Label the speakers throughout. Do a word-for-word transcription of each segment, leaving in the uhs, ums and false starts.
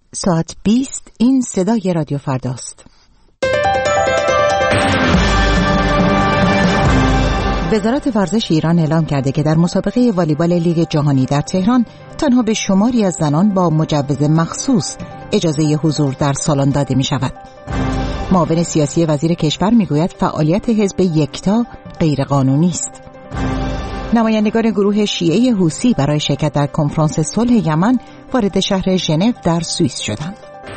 Speaker 1: ساعت بیست این صدای رادیو فرداست. وزارت ورزش ایران اعلام کرده که در مسابقه والیبال لیگ جهانی در تهران تنها به شماری از زنان با مجوز مخصوص اجازه حضور در سالن داده می شود. معاون سیاسی وزیر کشور می گوید فعالیت حزب یکتا غیر قانونی است. نمایندگان گروه شیعه حوثی برای شرکت در کنفرانس صلح یمن وارد شهر ژنو در سوئیس شدند.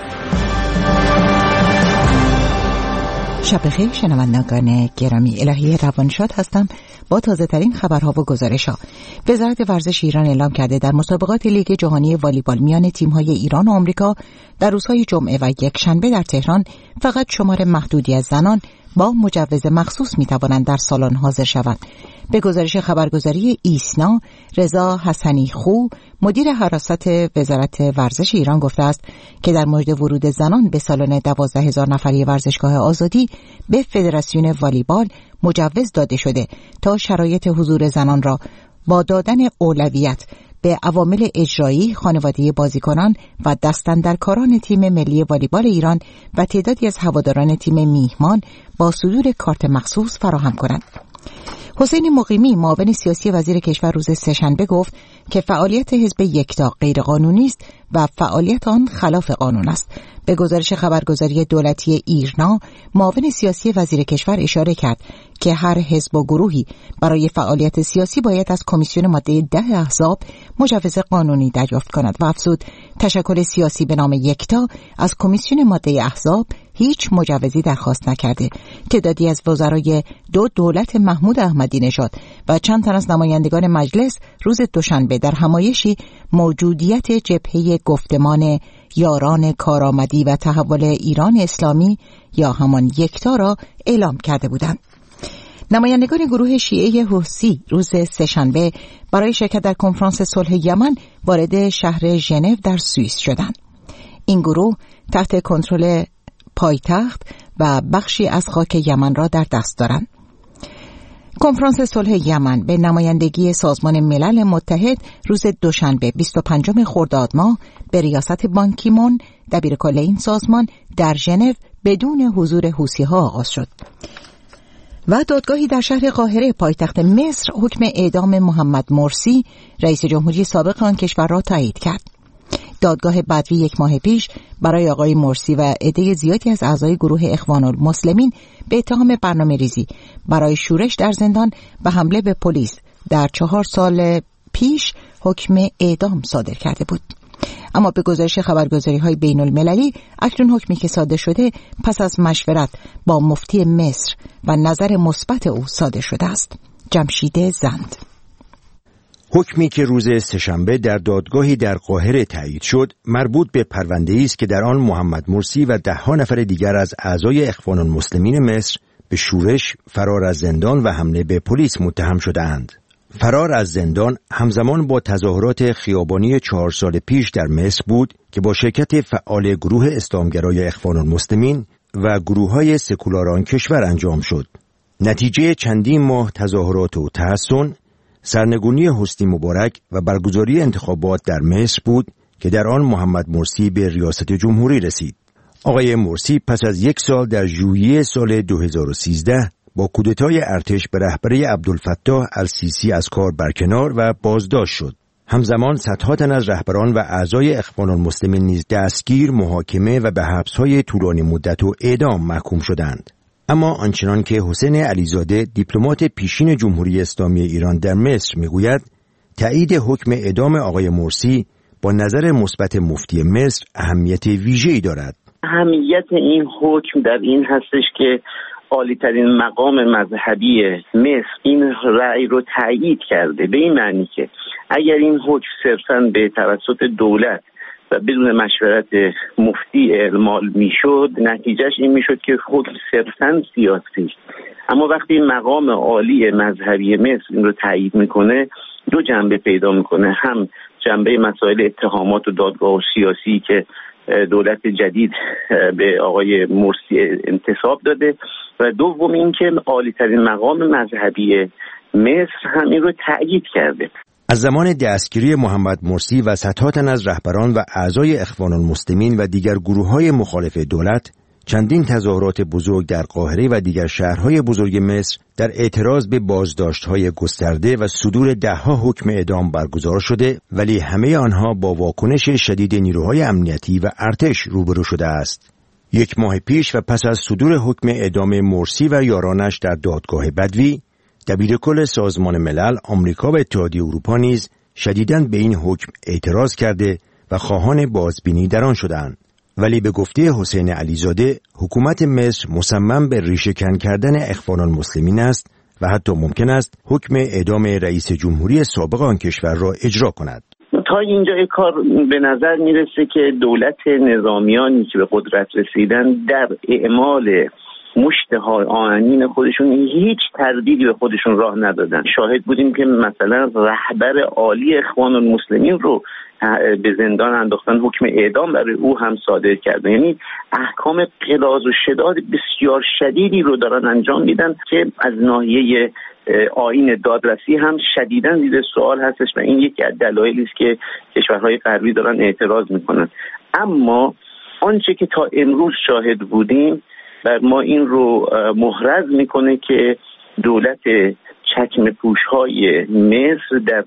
Speaker 1: شب بخیر شنوندگان گرامی، الهی روانشاد هستم با تازه ترین خبرها و گزارش‌ها. وزارت ورزش ایران اعلام کرده در مسابقات لیگ جهانی والیبال میان تیم‌های ایران و آمریکا در روزهای جمعه و یکشنبه در تهران فقط شمار محدودی از زنان با مجوز مخصوص می‌توانند در سالن حاضر شوند. به گزارش خبرگزاری ایسنا، رضا حسنی خو مدیر حراست وزارت ورزش ایران گفته است که در مورد ورود زنان به سالن دوازده هزار نفری ورزشگاه آزادی به فدراسیون والیبال مجوز داده شده تا شرایط حضور زنان را با دادن اولویت به عوامل اجرایی، خانواده بازیکنان و دستاندرکاران تیم ملی والیبال ایران و تعدادی از هواداران تیم میهمان با صدور کارت مخصوص فراهم کنند. حسین مقیمی معاون سیاسی وزیر کشور روز سه‌شنبه گفت که فعالیت حزب یکتا غیرقانونی است و فعالیت آن خلاف قانون است. به گزارش خبرگزاری دولتی ایرنا، معاون سیاسی وزیر کشور اشاره کرد که هر حزب و گروهی برای فعالیت سیاسی باید از کمیسیون ماده ده احزاب مجوز قانونی دریافت کند و افزود تشکل سیاسی به نام یکتا از کمیسیون ماده احزاب هیچ مجوزی درخواست نکرده. تعدادی از وزرای دو دولت محمود احمدی نژاد و چند تن از نمایندگان مجلس روز دوشنبه در همایشی موجودیت جبهه گفتمان یاران کارآمدی و تحول ایران اسلامی یا همان یکتا را اعلام کرده بودند. نمایندگان گروه شیعه حوثی روز سه‌شنبه برای شرکت در کنفرانس صلح یمن وارد شهر ژنو در سوئیس شدند. این گروه تحت کنترل پایتخت و بخشی از خاک یمن را در دست دارند. کنفرانس صلح یمن به نمایندگی سازمان ملل متحد روز دوشنبه بیست و پنجم خرداد ماه به ریاست بان کی مون دبیرکل این سازمان در ژنو بدون حضور حوثی‌ها آغاز شد. و دادگاهی در شهر قاهره پایتخت مصر حکم اعدام محمد مرسی رئیس جمهوری سابق آن کشور را تایید کرد. دادگاه بدوی یک ماه پیش برای آقای مرسی و عده زیادی از اعضای گروه اخوان المسلمین به اتهام برنامه ریزی برای شورش در زندان و حمله به پلیس در چهار سال پیش حکم اعدام صادر کرده بود. اما به گزارش خبرگزاری‌های بین المللی اکنون حکمی که صادر شده پس از مشورت با مفتی مصر و نظر مثبت او صادر شده است. جمشید زند.
Speaker 2: حکمی که روز سه‌شنبه در دادگاهی در قاهره تایید شد مربوط به پرونده‌ای است که در آن محمد مرسی و ده‌ها نفر دیگر از اعضای اخوان المسلمین مصر به شورش، فرار از زندان و حمله به پلیس متهم شده‌اند. فرار از زندان همزمان با تظاهرات خیابانی چهار سال پیش در مصر بود که با شرکت فعال گروه اسلامگرای اخوان المسلمین و گروه‌های سکولار آن کشور انجام شد. نتیجه چندین ماه تظاهرات و تحصن، سرنگونی حسنی مبارک و برگزاری انتخابات در مصر بود که در آن محمد مرسی به ریاست جمهوری رسید. آقای مرسی پس از یک سال در ژوئیه سال دو هزار و سیزده با کودتای ارتش به رهبری عبدالفتاح السیسی از کار برکنار و بازداشت شد. همزمان صدها تن از رهبران و اعضای اخوان المسلمین نیز دستگیر، محاکمه و به حبس‌های طولانی مدت و اعدام محکوم شدند. اما آنچنان که حسین علیزاده دیپلمات پیشین جمهوری اسلامی ایران در مصر میگوید، تایید حکم اعدام آقای مرسی با نظر مثبت مفتی مصر اهمیت ویژه‌ای دارد.
Speaker 3: اهمیت این حکم در این هستش که عالی‌ترین مقام مذهبی مصر این رأی رو تایید کرده، به این معنی که اگر این حکم صرفاً به توسط دولت و بدون مشورت مفتی اعمال میشد، نتیجهش این میشد که حکم صرفاً سیاسی است. اما وقتی مقام عالی مذهبی مصر این رو تایید میکنه، دو جنبه پیدا میکنه، هم جنبه مسائل اتهامات و دادگاه و سیاسی که دولت جدید به آقای مرسی انتصاب داده و دوم این که عالی‌ترین مقام مذهبی مصر هم این رو تأیید کرده.
Speaker 2: از زمان دستگیری محمد مرسی و صدها تن از رهبران و اعضای اخوان المسلمین و دیگر گروه‌های مخالف دولت، چندین تظاهرات بزرگ در قاهره و دیگر شهرهای بزرگ مصر در اعتراض به بازداشت‌های گسترده و صدور ده‌ها حکم اعدام برگزار شده، ولی همه آنها با واکنش شدید نیروهای امنیتی و ارتش روبرو شده است. یک ماه پیش و پس از صدور حکم اعدام مرسی و یارانش در دادگاه بدوی، دبیرکل سازمان ملل، آمریکا و اتحادیه اروپا نیز شدیداً به این حکم اعتراض کرده و خواهان بازبینی در آن شدند. ولی به گفته حسین علیزاده، حکومت مصر مصمم به ریشه‌کن کردن اخوان المسلمین است و حتی ممکن است حکم اعدام رئیس جمهوری سابق آن کشور را اجرا کند.
Speaker 3: تا اینجای کار به نظر میرسه که دولت نظامیانی که به قدرت رسیدن در اعمال مشتهای آنین خودشون هیچ تردیدی به خودشون راه ندادن. شاهد بودیم که مثلا رهبر عالی اخوان المسلمین رو به زندان انداختن، حکم اعدام برای او هم صادر کردن. یعنی احکام غلاظ و شداد بسیار شدیدی رو دارن انجام میدن که از ناحیه آیین دادرسی هم شدیداً زیر سوال هستش و این یکی از دلایلی است که کشورهای غربی دارن اعتراض میکنن. اما آنچه که تا امروز شاهد بودیم بر ما این رو محرز میکنه که دولت چکمه پوش‌های مصر در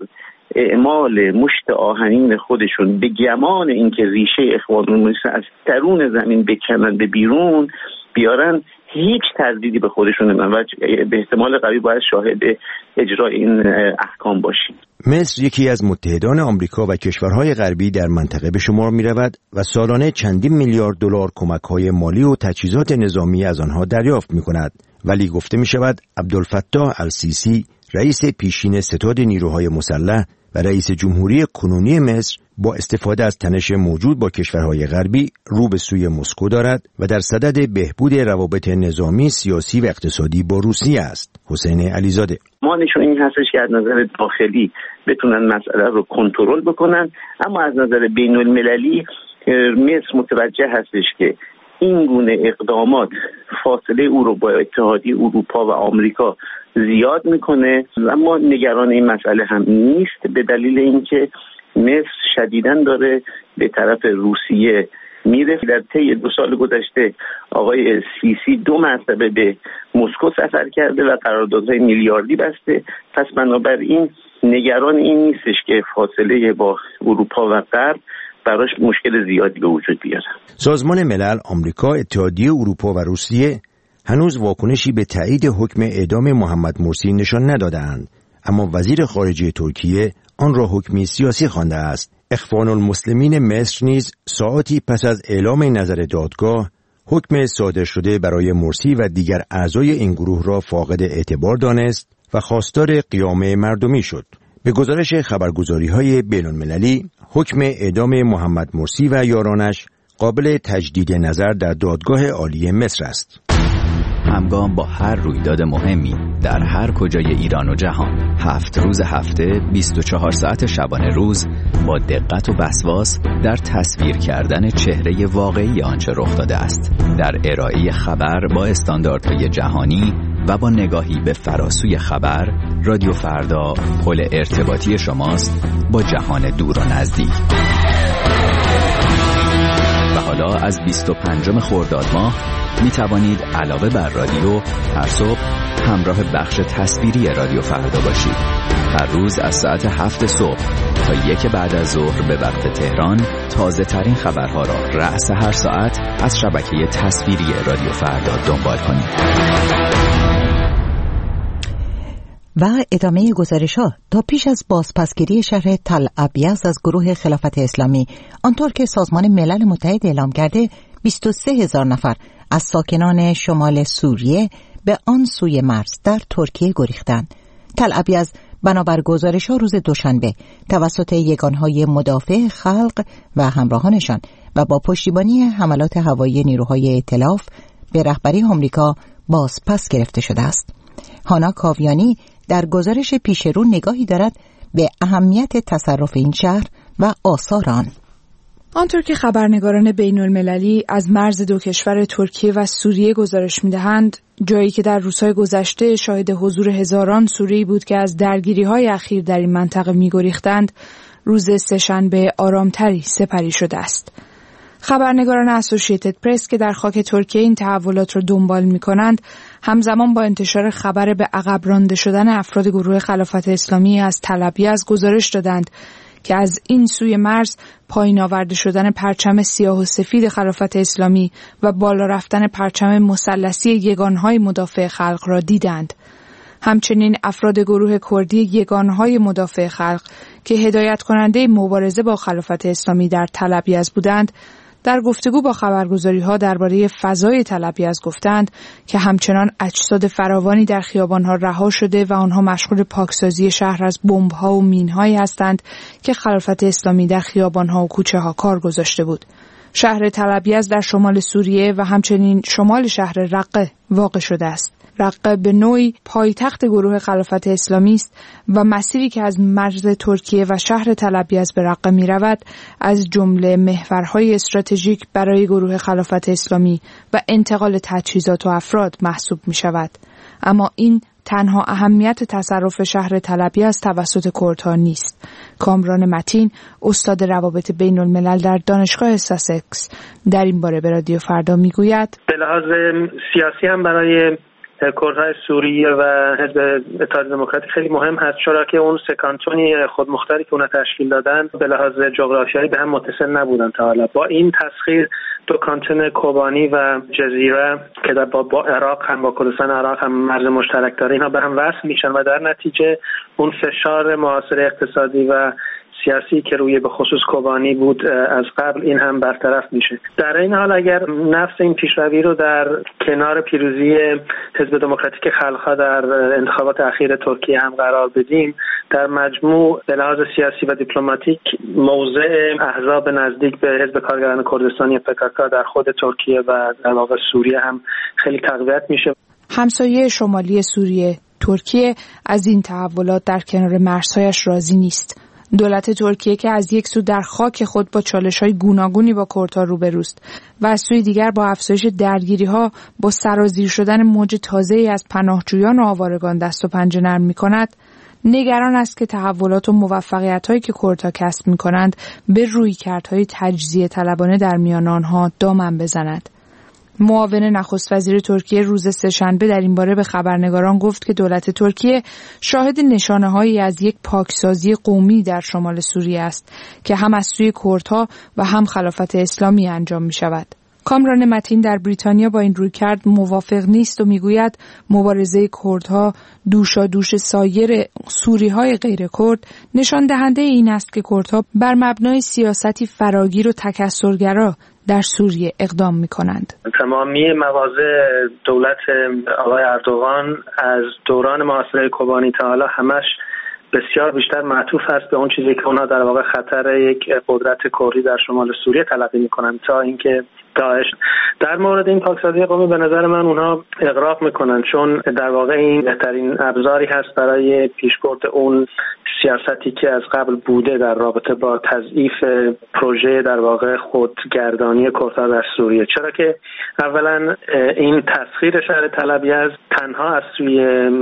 Speaker 3: اعمال مشت آهنین خودشون به گمان اینکه ریشه اخوان المسلمین از درون زمین بکنن به بیرون بیارن، هیچ تردیدی به خودشون نمیدن و به احتمال قوی باید شاهد اجرای این احکام باشیم.
Speaker 2: مصر یکی از متحدان آمریکا و کشورهای غربی در منطقه به شمار می رود و سالانه چندین میلیارد دلار کمک‌های مالی و تجهیزات نظامی از آنها دریافت می کند. ولی گفته می شود عبدالفتاح السیسی، رئیس پیشین ستاد نیروهای مسلح و رئیس جمهوری کنونی مصر، با استفاده از تنش موجود با کشورهای غربی رو به سوی مسکو دارد و در صدد بهبود روابط نظامی، سیاسی و اقتصادی با روسیه است. حسین علیزاده:
Speaker 3: ما نشون این هستش که از نظر داخلی بتونن مسئله رو کنترل بکنن، اما از نظر بین المللی مصر متوجه هستش که این گونه اقدامات فاصله او رو با اتحادیه اروپا و آمریکا زیاد میکنه. اما نگران این مسئله هم نیست، به دلیل اینکه مصر شدیداً داره به طرف روسیه میره. در طی دو سال گذشته آقای سیسی دو مرتبه به مسکو سفر کرده و قراردادهای میلیاردی بسته. پس بنابراین نگران این نیستش که فاصله با اروپا و غرب براش مشکل زیادی به وجود بیاره.
Speaker 2: سازمان ملل، آمریکا، اتحادیه اروپا و روسیه هنوز واکنشی به تایید حکم اعدام محمد مرسی نشان ندادند، اما وزیر خارجه ترکیه آن را حکمی سیاسی خوانده است. اخوان المسلمین مصر نیز ساعتی پس از اعلام نظر دادگاه حکم صادر شده برای مرسی و دیگر اعضای این گروه را فاقد اعتبار دانست و خواستار قیام مردمی شد. به گزارش خبرگزاری‌های بین‌المللی، حکم اعدام محمد مرسی و یارانش قابل تجدید نظر در دادگاه عالی مصر است.
Speaker 4: همگام با هر رویداد مهمی در هر کجای ایران و جهان، هفت روز هفته، بیست و چهار ساعت شبانه روز، با دقت و وسواس در تصویر کردن چهره واقعی آنچه رخ داده است، در ارائه خبر با استانداردهای جهانی و با نگاهی به فراسوی خبر، رادیو فردا پل ارتباطی شماست با جهان دور و نزدیک. و حالا از بیست و پنجم خرداد ماه می توانید علاوه بر رادیو هر صبح همراه بخش تصویری رادیو فردا باشید. هر روز از ساعت هفت صبح تا یک بعد از ظهر به وقت تهران تازه ترین خبرها را رأس هر ساعت از شبکه تصویری رادیو فردا دنبال کنید.
Speaker 1: و ادامه گزارش ها. تا پیش از بازپسگیری شهر تل ابیض از گروه خلافت اسلامی، آنطور که سازمان ملل متحد اعلام کرده، بیست و سه هزار نفر از ساکنان شمال سوریه به آن سوی مرز در ترکیه گریختند. تل ابیض بنابر گزارش ها روز دوشنبه توسط یگانهای مدافع خلق و همراهانشان و با پشتیبانی حملات هوایی نیروهای ائتلاف به رهبری آمریکا بازپس گرفته شده است. هانا کاویانی در گزارش پیشرو نگاهی دارد به اهمیت تصرف این شهر و آثار آن.
Speaker 5: آنطور که خبرنگاران بین المللی از مرز دو کشور ترکیه و سوریه گزارش می‌دهند، جایی که در روزهای گذشته شاهد حضور هزاران سوریه‌ای بود که از درگیری‌های اخیر در این منطقه می‌گریختند، روز سه‌شنبه آرامتری سپری شده است. خبرنگاران اسوسییتد پرس که در خاک ترکیه این تحولات را دنبال می‌کنند، همزمان با انتشار خبر به عقب رانده شدن افراد گروه خلافت اسلامی از طلبیز گزارش دادند که از این سوی مرز پایین آورده شدن پرچم سیاه و سفید خلافت اسلامی و بالا رفتن پرچم مثلثی یگانهای مدافع خلق را دیدند. همچنین افراد گروه کردی یگانهای مدافع خلق که هدایت کننده مبارزه با خلافت اسلامی در طلبیز بودند، در گفتگو با خبرگزاری‌ها درباره فضای طلبیز گفتند که همچنان اجساد فراوانی در خیابان‌ها رها شده و آنها مشغول پاکسازی شهر از بمب‌ها و مین‌هایی هستند که خلافت اسلامی در خیابان‌ها و کوچه‌ها کار گذاشته بود. شهر طلبیز در شمال سوریه و همچنین شمال شهر رقه واقع شده است. رقه به نوعی پایتخت گروه خلافت اسلامی است و مسیری که از مرز ترکیه و شهر طلبیز به رقه می رود از جمله محورهای استراتژیک برای گروه خلافت اسلامی و انتقال تجهیزات و افراد محسوب می شود. اما این تنها اهمیت تصرف شهر طلبیز توسط کردها نیست. کامران متین، استاد روابط بین الملل در دانشگاه ساسکس، در این باره به رادیو فردا می گوید
Speaker 6: به لحاظ سیاسی هم برای کردهای سوریه و حزب اتحاد دموکراتی خیلی مهم هست، چرا که اون سه کانتونی خودمختاری که اونها تشکیل دادن به لحاظ جغرافیایی به هم متصل نبودن تا حالا. با این تسخیر دو کانتون کوبانی و جزیره که در با, با عراق هم با کردستان عراق هم مرز مشترک داره، اینها به هم وصل میشن و در نتیجه اون فشار معاصر اقتصادی و سیاسی که روی به خصوص کوبانی بود از قبل این هم برطرف میشه. در این حال اگر نفس این پیشروی رو در کنار پیروزی حزب دموکراتیک خلق‌ها در انتخابات اخیر ترکیه هم قرار بدیم، در مجموع به لحاظ سیاسی و دیپلماتیک موضع احزاب نزدیک به حزب کارگران کردستانی پک‌ک در خود ترکیه و در واقع سوریه هم خیلی تقویت میشه.
Speaker 5: همسایه شمالی سوریه، ترکیه، از این تحولات در کنار مرزهایش راضی نیست. دولت ترکیه که از یک سو در خاک خود با چالش‌های گوناگونی با کردها روبروست و از سوی دیگر با افزایش درگیری‌ها با سرازیر شدن موج تازه‌ای از پناهجویان و آوارگان دست و پنجه نرم می‌کند، نگران است که تحولات و موفقیت‌هایی که کردها کسب می‌کنند به رویکردهای تجزیه طلبانه در میان آنها دامن بزند. معاون نخست وزیر ترکیه روز سه‌شنبه در این باره به خبرنگاران گفت که دولت ترکیه شاهد نشانه‌هایی از یک پاکسازی قومی در شمال سوریه است که هم از سوی کردها و هم خلافت اسلامی انجام می‌شود. کامران متین در بریتانیا با این رویکرد موافق نیست و میگوید مبارزه کردها دوشادوش سایر سوری‌های غیر کرد نشان دهنده این است که کردها بر مبنای سیاستی فراگیر و تکثرگرا در سوریه اقدام می‌کنند.
Speaker 6: تمامی مواضع دولت آقای اردوغان از دوران محاصره کوبانی تا حالا همش بسیار بیشتر معطوف است به اون چیزی که اونا در واقع خطر یک قدرت کردی در شمال سوریه تلقی می‌کنند تا اینکه داعش. در مورد این پاکسازی قومی به نظر من اونها اغراق میکنن، چون در واقع این بهترین ابزاری هست برای پیشبرد اون سیاستی که از قبل بوده در رابطه با تضعیف پروژه در واقع خودگردانی کردها در سوریه، چرا که اولا این تسخیر شهر طلبیز تنها از سوی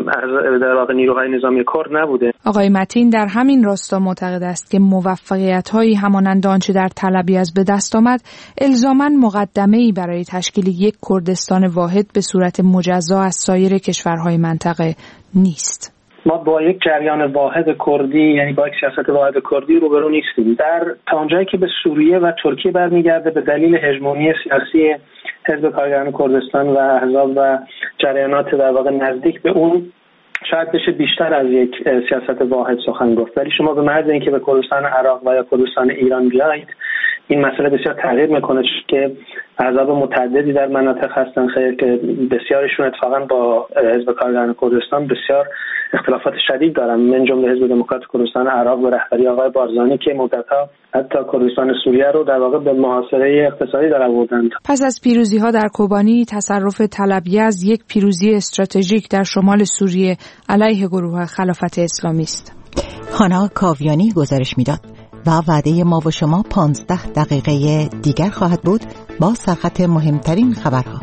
Speaker 6: در واقع نیروهای نظامی کرد نبوده.
Speaker 5: آقای متین در همین راستا معتقد است که موفقیت‌هایی همانند آنچه در طلبیز به دست آمد الزاماً مقدمه‌ای برای تشکیل یک کردستان واحد به صورت مجزا از سایر کشورهای منطقه نیست.
Speaker 6: ما با یک جریان واحد کردی، یعنی با یک سیاست واحد کردی روبرو نیستیم. در تا اونجایی که به سوریه و ترکیه برمیگرده به دلیل هژمونی سیاسی حزب کارگران کردستان و احزاب و جریانات در واقع نزدیک به اون شاید بشه بیشتر از یک سیاست واحد سخن گفت، ولی شما به محض اینکه به کردستان عراق و یا کردستان ایران بیایید این مسئله بسیار تغییر میکنه که احزاب متعددی در مناطق هستن خیلی که بسیارشون اتفاقا با حزب کارگران کردستان بسیار اختلافات شدید دارن، من جمله حزب دموکرات کردستان عراق و رهبری آقای بارزانی که مدت‌ها حتی کردستان سوریه رو در واقع به محاصره اقتصادی در آوردند.
Speaker 5: پس از پیروزی‌ها در کوبانی، تصرف طلبیز یک پیروزی استراتژیک در شمال سوریه علیه گروه خلافت اسلامی است.
Speaker 1: هانا کاویانی گزارش میداد و وعده ما و شما پانزده دقیقه دیگر خواهد بود با سرخط مهمترین خبرها.